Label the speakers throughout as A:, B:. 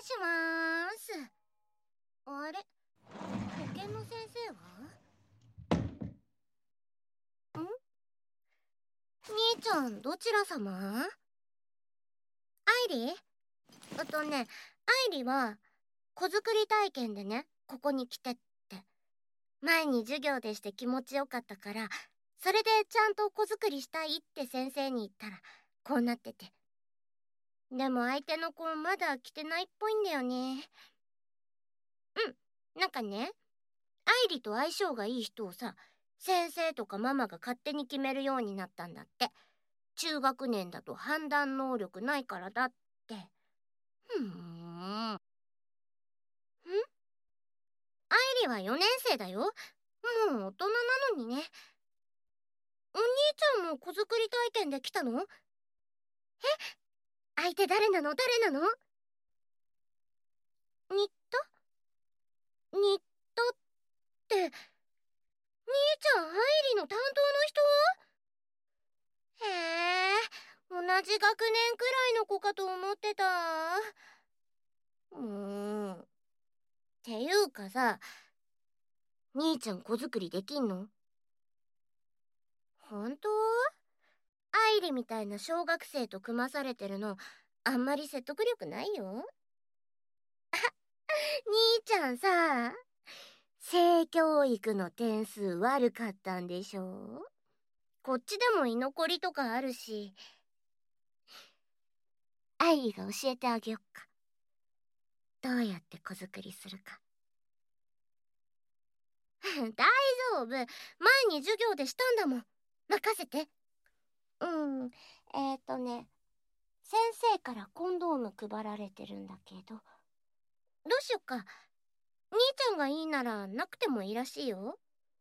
A: しまーす。あれ、保健の先生は？兄ちゃん、どちら様？アイリ？アイリは、子作り体験でね、ここに来てって。前に授業でして気持ちよかったから、それでちゃんと子作りしたいって先生に言ったら、こうなってて。でも相手の子まだ来てないっぽいんだよね。なんかね、アイリと相性がいい人をさ、先生とかママが勝手に決めるようになったんだって。中学年だと判断能力ないからだって。アイリは4年生だよ。もう大人なのにね。お兄ちゃんも子作り体験で来たの？相手誰なの？新田って、兄ちゃんアイリの担当の人？へえ、同じ学年くらいの子かと思ってた。っていうかさ、兄ちゃん子作りできんの？本当？アイリみたいな小学生と組まされてるの、あんまり説得力ないよ。兄ちゃんさ、性教育の点数悪かったんでしょ？こっちでも居残りとかあるし、アイリが教えてあげよっか。どうやって子作りするか。大丈夫。前に授業でしたんだもん。任せて。先生からコンドーム配られてるんだけど、どうしよっか。兄ちゃんがいいならなくてもいいらしいよ。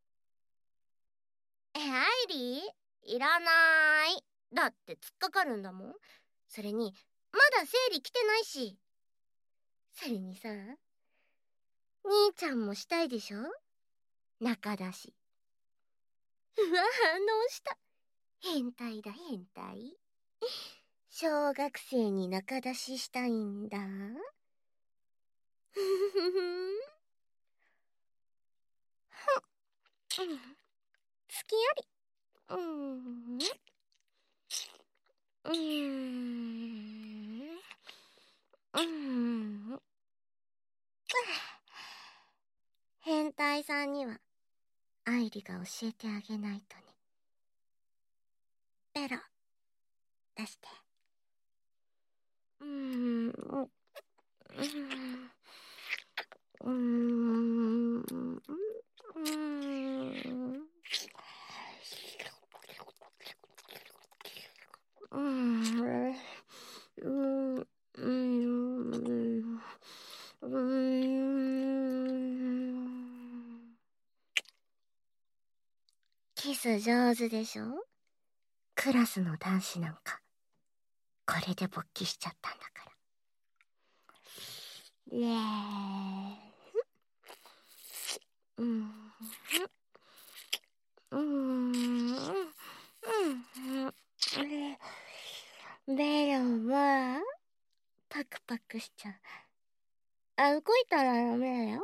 A: アイリー？いらない。だって突っかかるんだもん。それに、まだ生理来てないし。それにさ、兄ちゃんもしたいでしょ？中だし。反応した。変態だ、変態。小学生に中出ししたいんだ。ふふふふん。好きあり。うーん。変態さんには愛理が教えてあげないとね。ベロ出して。キス上手でしょ？クラスの男子なんかこれで勃起しちゃったんだから。イエーイ。ベロはパクパクしちゃう。動いたらダメだよ。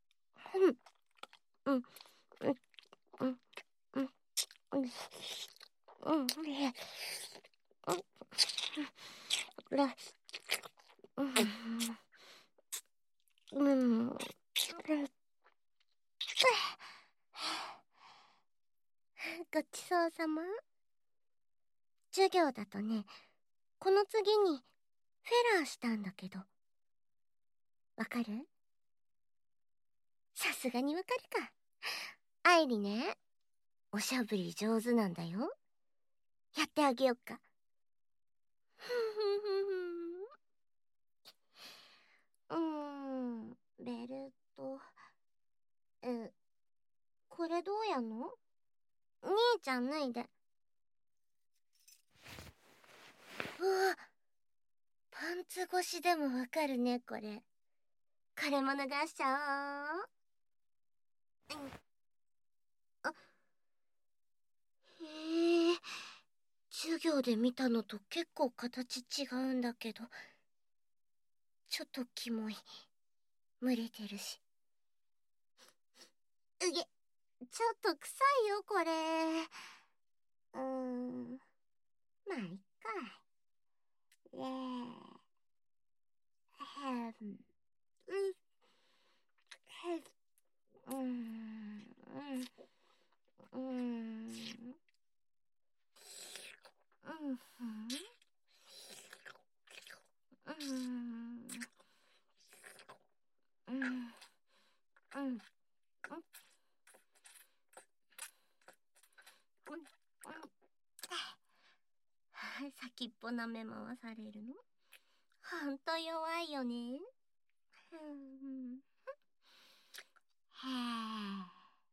A: ごちそうさま。授業だとね、この次にフェラーしたんだけど、わかる？さすがにわかるか。愛理ね、おしゃぶり上手なんだよ。やってあげよっか。ベルト。これどうやんの？兄ちゃん脱いで。うわ、パンツ越しでもわかるね、これ。これも脱がしちゃおう。へえ、授業で見たのと結構形違うんだけど、 ちょっとキモい。蒸れてるし。ちょっと臭いよ、これ。まあ、いっか。先っぽ舐め回されるのほんと弱いよね。はあ。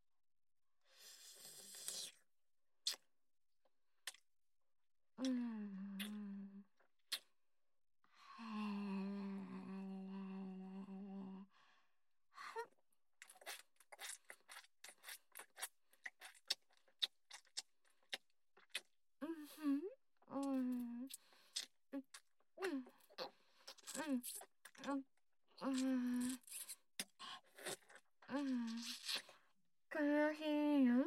A: 悲しいの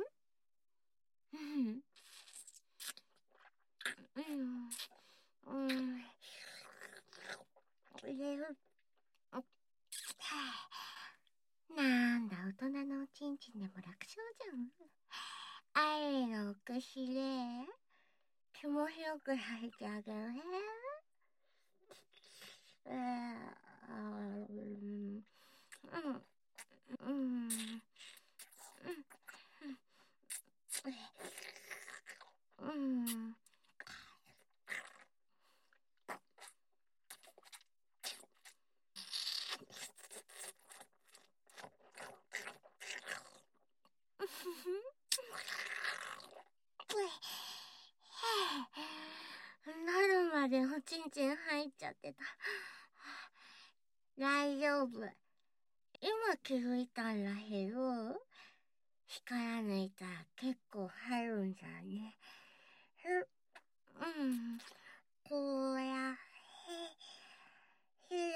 A: なんだ、大人のおちんちんでも楽勝じゃん。あれのお口で気持ちよく吐いてあげるね。なるまでおちんちん入っちゃってた。大丈夫。今気づいたんだけど、光ら抜いたら結構入るんじゃね。こうやってひら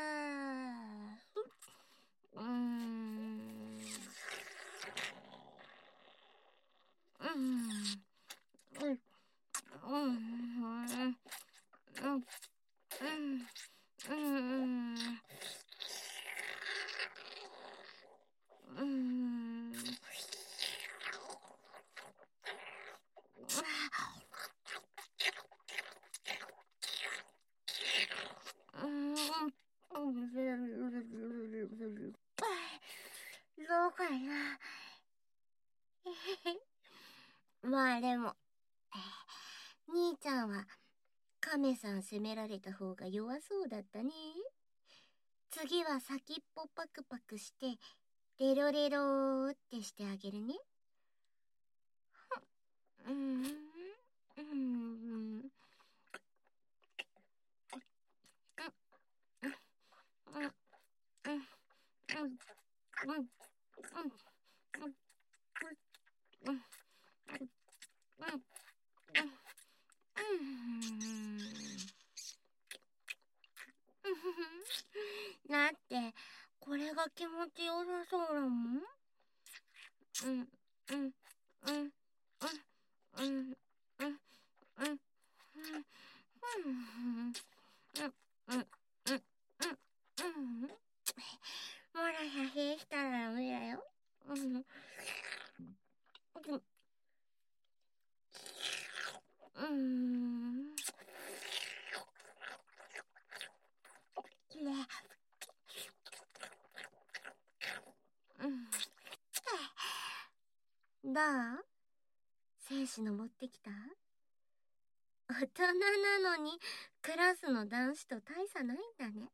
A: どうかな。まあでも、兄ちゃんは亀さん責められた方が弱そうだったね。次は先っぽパクパクして、レロレローってしてあげるね。だって、これが気持ちよさそうだもん。まだ写真したらダメだよ。きれい。どう？精子の持ってきた？大人なのにクラスの男子と大差ないんだね。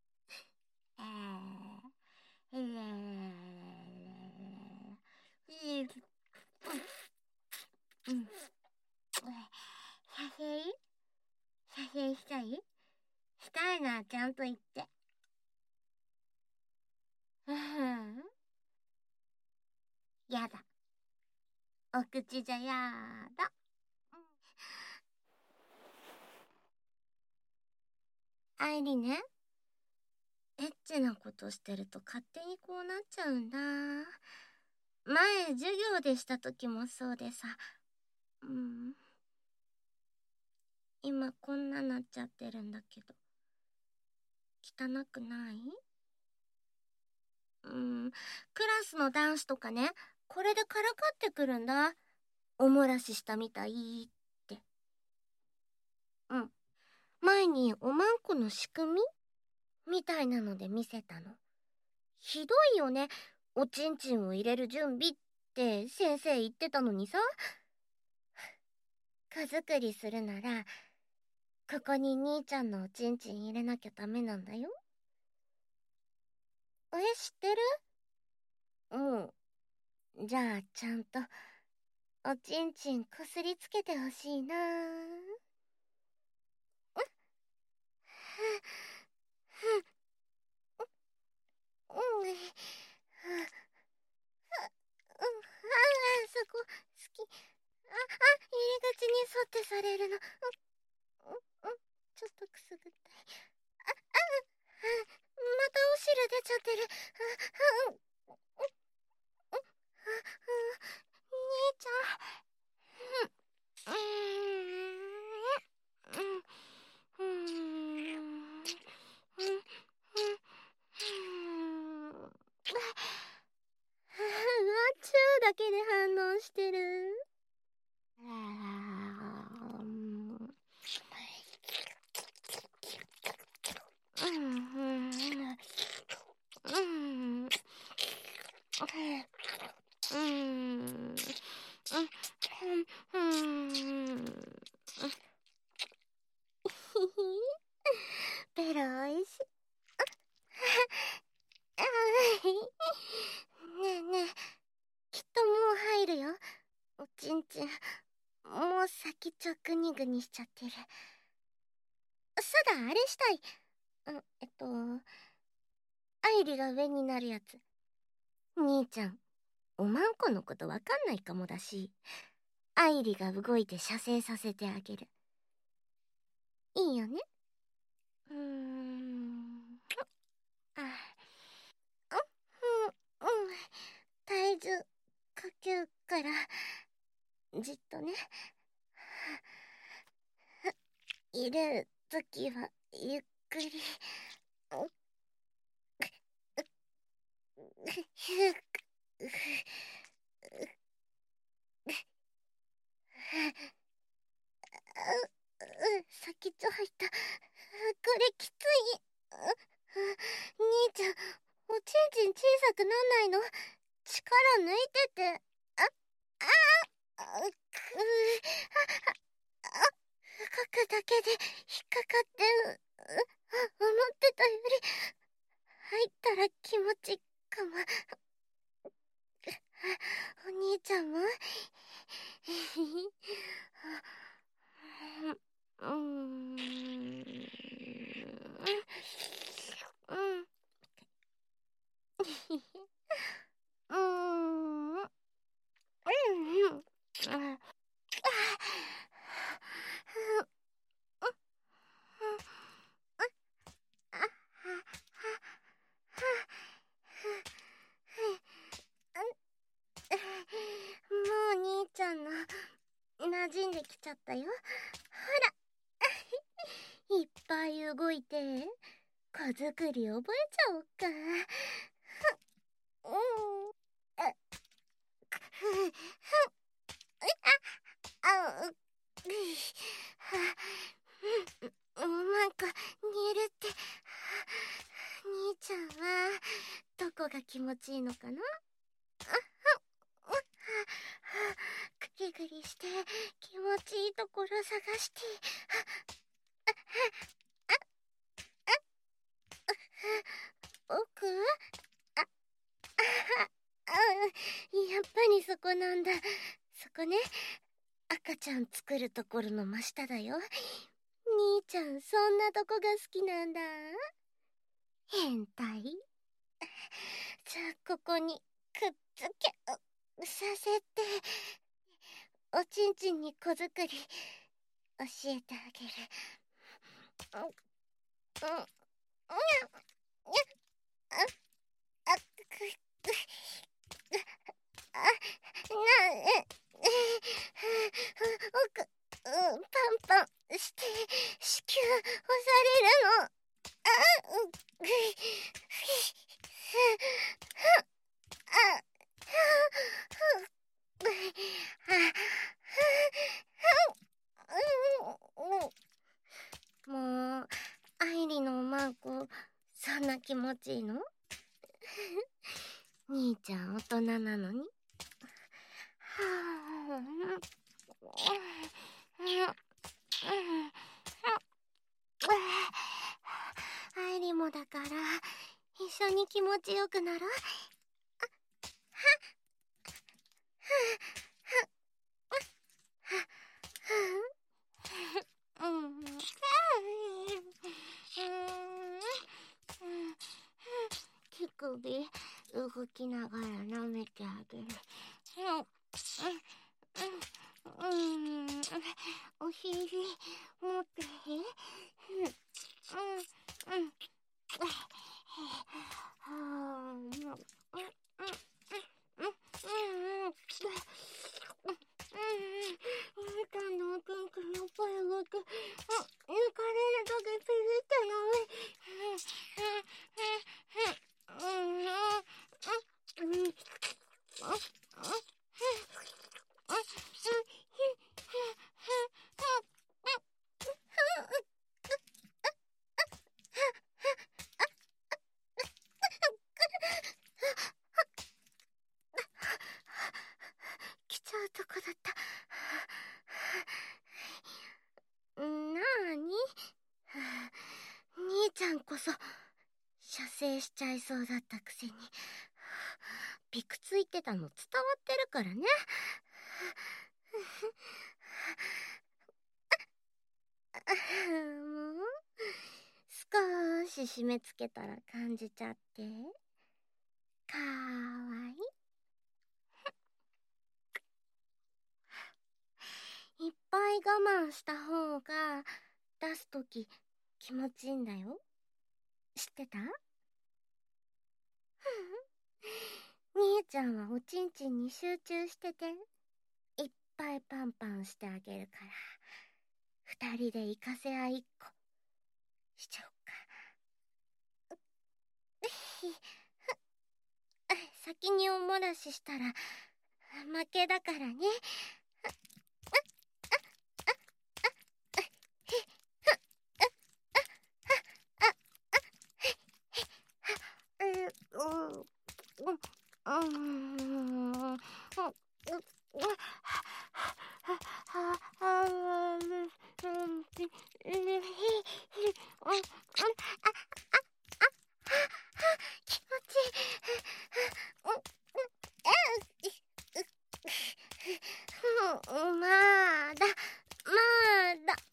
A: 写真したい？したいならちゃんと言って。やだ。お口じゃやだ。愛理ね、 エッチなことしてると勝手にこうなっちゃうんだ。前授業でした時もそうでさ。今こんななっちゃってるんだけど汚くない？クラスの男子とかね、これでからかってくるんだ。おもらししたみたいって。前におまんこの仕組みみたいなので見せたの。ひどいよね。おちんちんを入れる準備って先生言ってたのにさ。子作りするならここに兄ちゃんのおちんちん入れなきゃダメなんだよ。知ってる？じゃあちゃんとおちんちんこすりつけてほしいな。うん、そこ好き。入り口に沿ってされるの。ちょっとくすぐったい。またお汁出ちゃってる。兄ちゃん。チューだけで反応してる。ベロおいしい。ねえねえ、きっともう入るよ。おちんちんもう先っちょグニグニしちゃってる。そうだ、あれしたい。愛理が上になるやつ。兄ちゃんおまんこのことわかんないかもだし、愛理が動いて射精させてあげる。いいよね？体重かけるからじっとね。入れるときはゆっくり。先っちょ入った。これきつい。兄ちゃん、おちんちん小さくなんないの？力抜いてて。書くだけで引っかかってる。思ってたより入ったら気持ちいいかも。お兄ちゃんもう兄ちゃんの馴染んできちゃったよ。ほらいっぱい動いて子作り覚えちゃおっか。なんか似るって。兄ちゃんはどこが気持ちいいのかな？グリグリして気持ちいいところ探して。奥？やっぱりそこなんだ。そこね。赤ちゃん作るところの真下だよ。兄ちゃんそんなとこが好きなんだ。変態。じゃあここにくっつけさせて、おちんちんに子作り教えてあげる。 あ、あ、奥、パンパンして子宮押されるの。もう、愛理のマンコ、そんな気持ちいいの？兄ちゃん大人なのに。愛理もだから一緒に気持ちよくなろう。手首動きながら舐めてあげる。お尻持って。みかんのおピンクのっぽい動き、抜かれるときピリって来ちゃうとこだった。なーに？兄ちゃんこそ射精しちゃいそうだったくせにピクついてたの伝わってるからね。もう少し締め付けたら感じちゃってかわいい。いっぱい我慢した方が出すとき気持ちいいんだよ。知ってた？兄ちゃんはおちんちんに集中してていっぱいパンパンしてあげるから二人で行かせ合いっこしちゃおうか。先におもらししたら負けだからね。気持ちいい。まだまだ。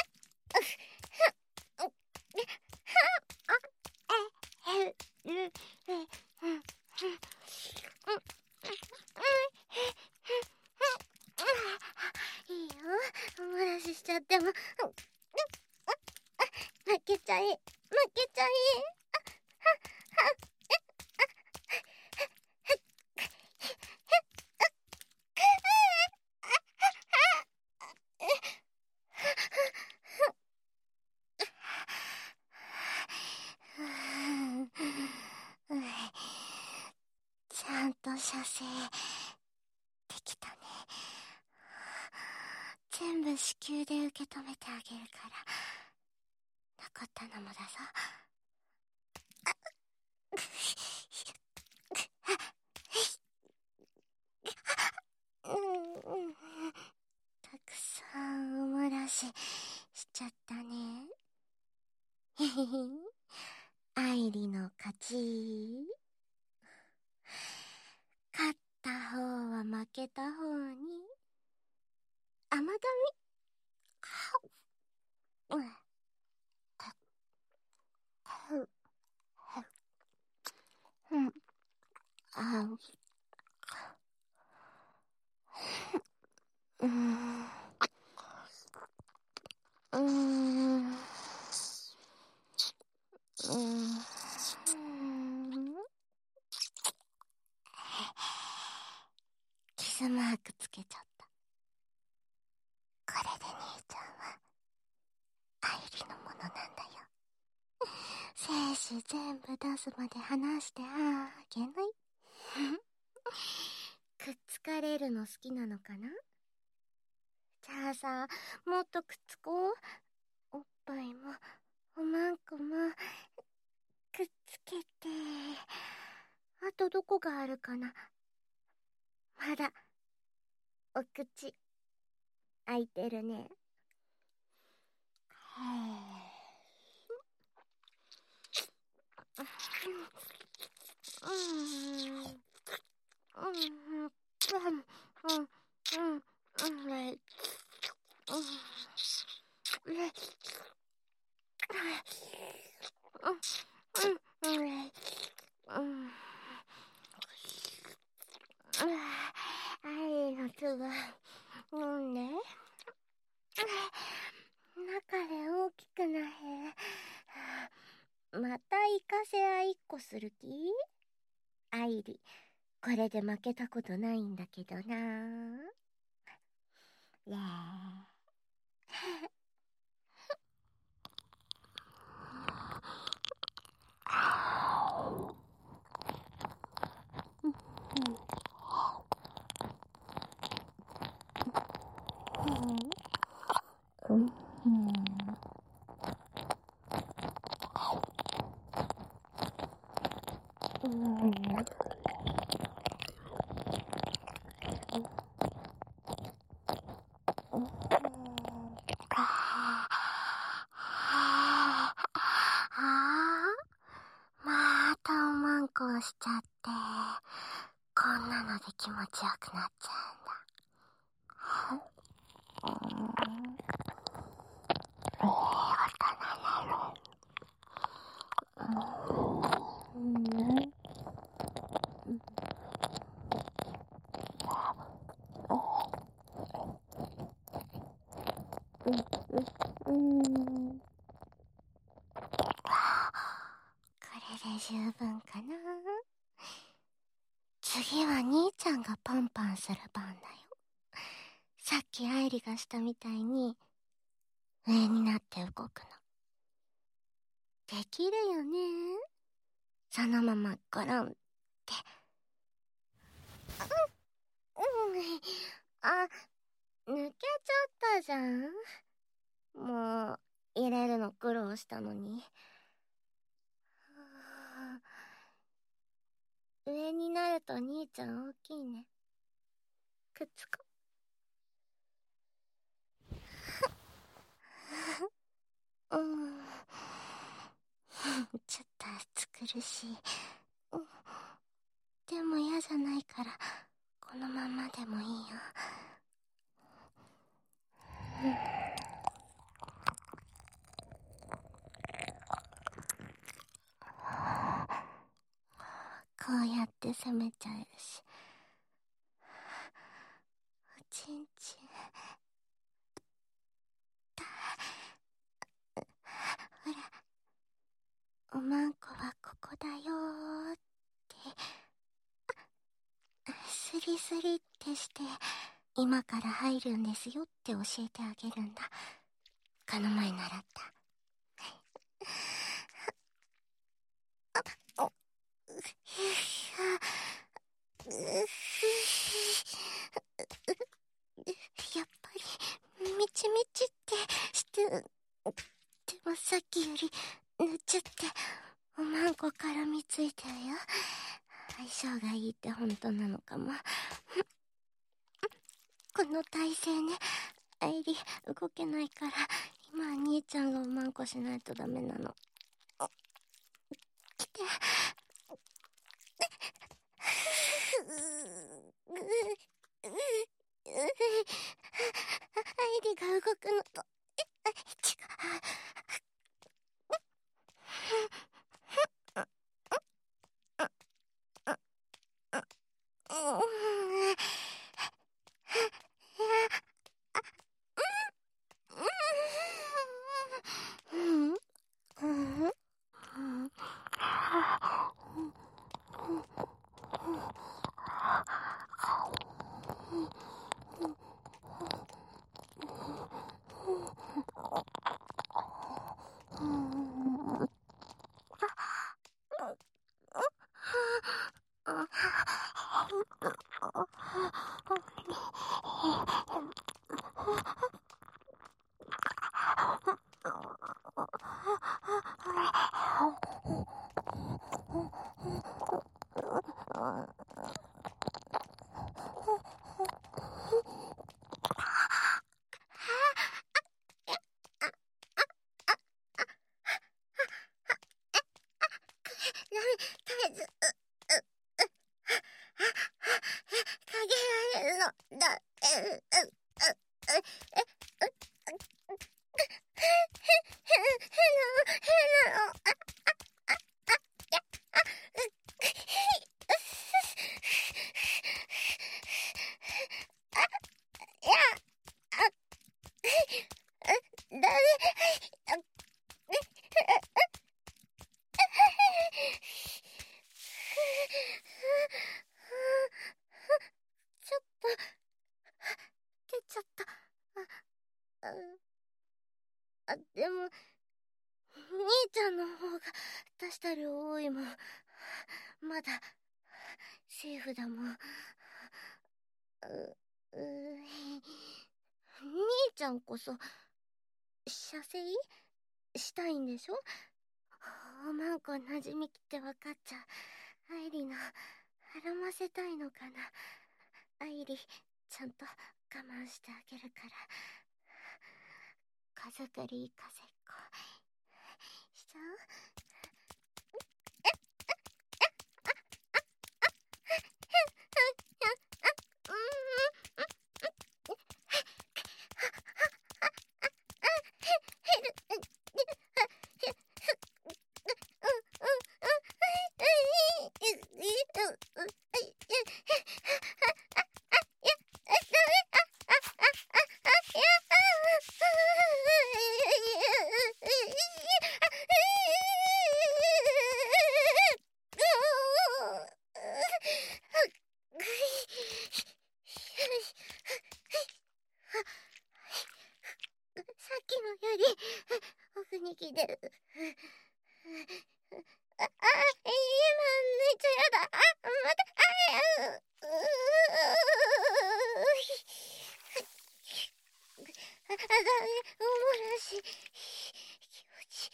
A: いいよ、おもらししちゃっても負けちゃい負けちゃい。ちゃんと射精できたね。全部子宮で受け止めてあげるから残ったのもだぞ。たくさんおもらししちゃったね。愛理の勝ち。勝った方は負けた方に甘噛み。 スマークつけちゃった。これで兄ちゃんは愛理のものなんだよ。精子全部出すまで離してあげない。くっつかれるの好きなのかな。じゃあさ、もっとくっつこう。おっぱいもおまんこもくっつけて。あとどこがあるかな。まだお口開いてるね。愛の粒飲んで。中で大きくなれ。またイカせ合いっこする気？愛理、これで負けたことないんだけどな。ねえ。またおまんこをしちゃって、こんなので気持ちよくなっちゃうんだ。いい音なの。これで十分かな。次は兄ちゃんがパンパンする番だよ。さっき愛理がしたみたいに上になって動くの。できるよね。そのままゴロンって。あ、抜けちゃったじゃん。もう入れるの苦労したのに。上になると兄ちゃん大きいね。くっつこ。ちょっと暑苦しい。でも嫌じゃないからこのままでもいいよ。こうやって攻めちゃえるし。おちんちんほら、おまんこはここだよーって、スリスリってして今から入るんですよって教えてあげるんだ。この前習った。やっぱりみちみちってしてでもさっきよりぬちゅっておまんこ絡みついてるよ。相性がいいって本当なのかも。この体勢ね。愛理動けないから今は兄ちゃんがおまんこしないとダメなの。来て。愛理が動くのと違う。 でも、兄ちゃんの方が出した量多いもん。まだ、セーフだもん。兄ちゃんこそ、射精したいんでしょ？おまんこ馴染みきって分かっちゃう。愛理の、孕ませたいのかな。愛理、ちゃんと我慢してあげるから。家族りいかせっこしちゃう？さっきのより奥に来てる。今めっちゃやだ。また、ダメ、おもらし。気持ち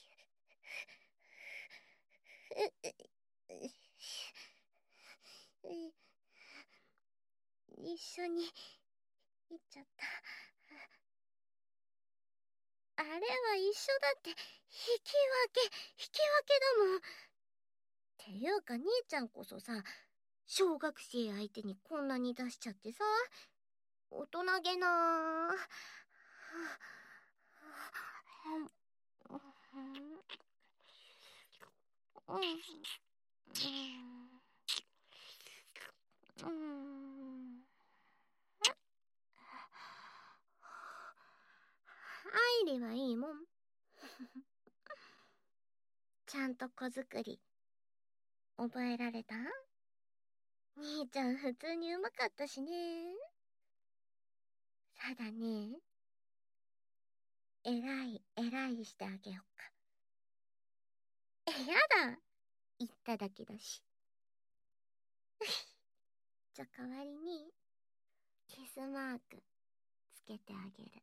A: いい。一緒に行っちゃった。あれは一緒だって、引き分けだもん。っていうか兄ちゃんこそさ、小学生相手にこんなに出しちゃってさ、大人げなー。愛理はいいもん。ちゃんと子作り覚えられた？兄ちゃん普通にうまかったしね。ただね、偉いしてあげよっか。やだ、言っただけだし。じゃ代わりにキスマークつけてあげる。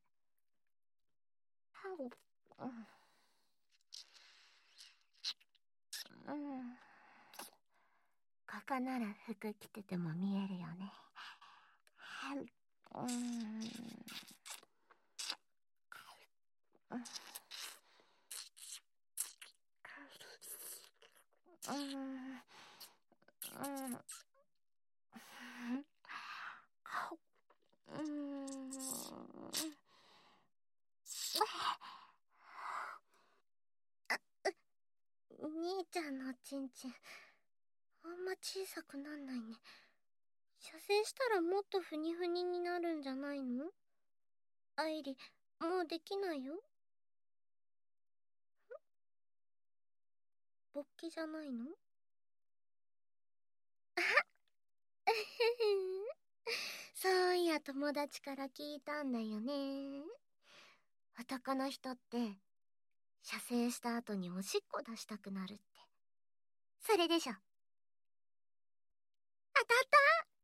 A: ここなら服着てても見えるよね。兄ちゃんのチンチンあんま小さくなんないね。射精したらもっとふにふにになるんじゃないの？愛理、もうできないよ。勃起じゃないの？そういや友達から聞いたんだよね。男の人って射精した後におしっこ出したくなるって。それでしょ？当たった？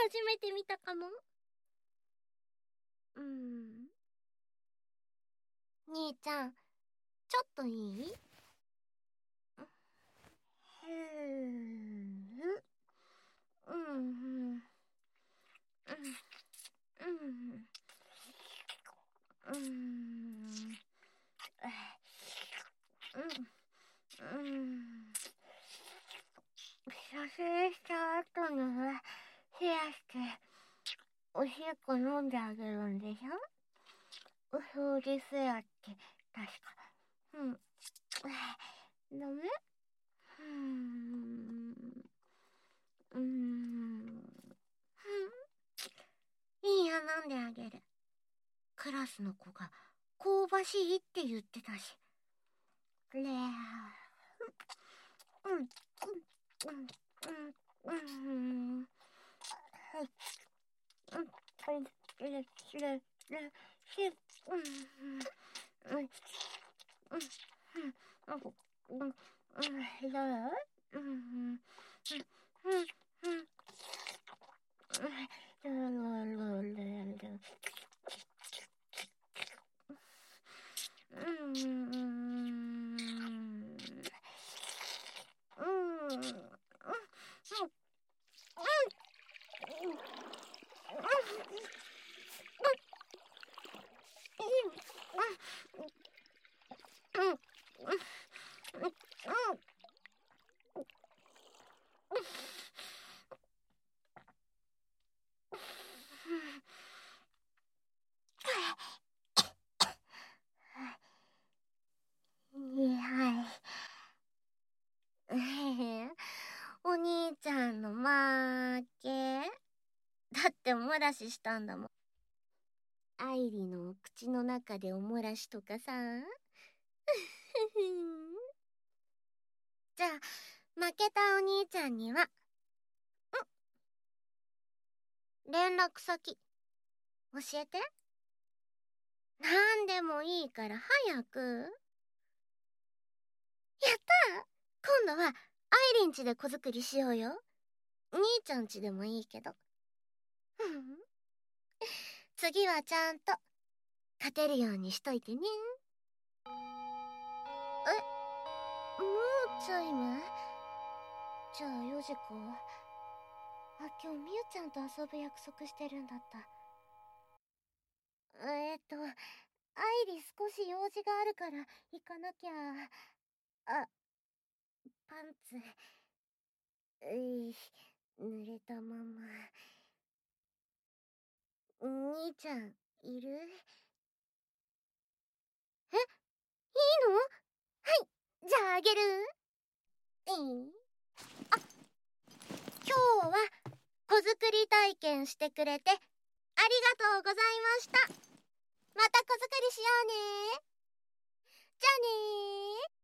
A: 初めて見たかも。兄ちゃん、ちょっといい？撮影した後の冷やしておしっこ飲んであげるんでしょ？そうですやって、確か。ダメ？いいや、飲んであげる。クラスの子が香ばしいって言ってたし。お兄ちゃんの負け。だっておもらししたんだもん。愛理の口の中でおもらしとかさ。じゃあ、負けたお兄ちゃんには、連絡先、教えて。なんでもいいから早く。やったー！今度は、アイリンちで子作りしようよ。兄ちゃんちでもいいけど。次はちゃんと、勝てるようにしといてね。もうチャイム？じゃあ4時か。今日みゆちゃんと遊ぶ約束してるんだった。アイリ少し用事があるから行かなきゃ。パンツ。濡れたまま。兄ちゃん、いる？いいの？はい、じゃああげる。今日は子作り体験してくれてありがとうございました。また子作りしようね。じゃあねー。